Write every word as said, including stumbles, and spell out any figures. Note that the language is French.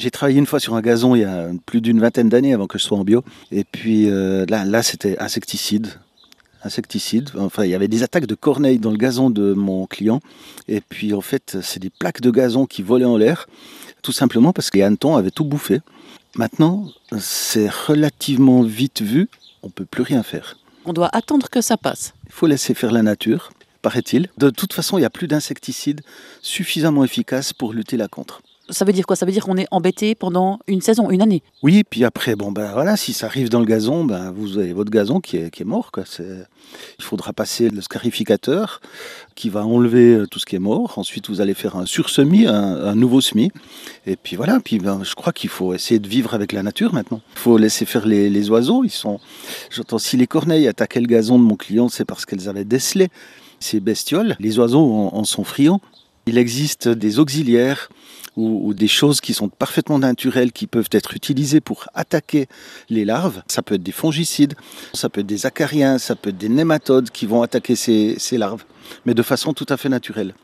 J'ai travaillé une fois sur un gazon il y a plus d'une vingtaine d'années avant que je sois en bio. Et puis euh, là, là c'était insecticide. Insecticide. Enfin, il y avait des attaques de corneilles dans le gazon de mon client. Et puis en fait, c'est des plaques de gazon qui volaient en l'air, tout simplement parce que les hannetons avaient tout bouffé. Maintenant, c'est relativement vite vu, on ne peut plus rien faire. On doit attendre que ça passe. Il faut laisser faire la nature, paraît-il. De toute façon, il n'y a plus d'insecticides suffisamment efficaces pour lutter là contre. Ça veut dire quoi? Ça veut dire qu'on est embêté pendant une saison, une année? Oui, puis après, bon ben voilà, si ça arrive dans le gazon, ben vous avez votre gazon qui est, qui est mort, quoi. C'est... Il faudra passer le scarificateur qui va enlever tout ce qui est mort. Ensuite, vous allez faire un sursemis, un, un nouveau semis. Et puis voilà, puis ben, je crois qu'il faut essayer de vivre avec la nature maintenant. Il faut laisser faire les, les oiseaux. Ils sont... J'entends, si les corneilles attaquaient le gazon de mon client, c'est parce qu'elles avaient décelé ces bestioles. Les oiseaux en, en sont friands. Il existe des auxiliaires ou, ou des choses qui sont parfaitement naturelles qui peuvent être utilisées pour attaquer les larves. Ça peut être des fongicides, ça peut être des acariens, ça peut être des nématodes qui vont attaquer ces, ces larves, mais de façon tout à fait naturelle.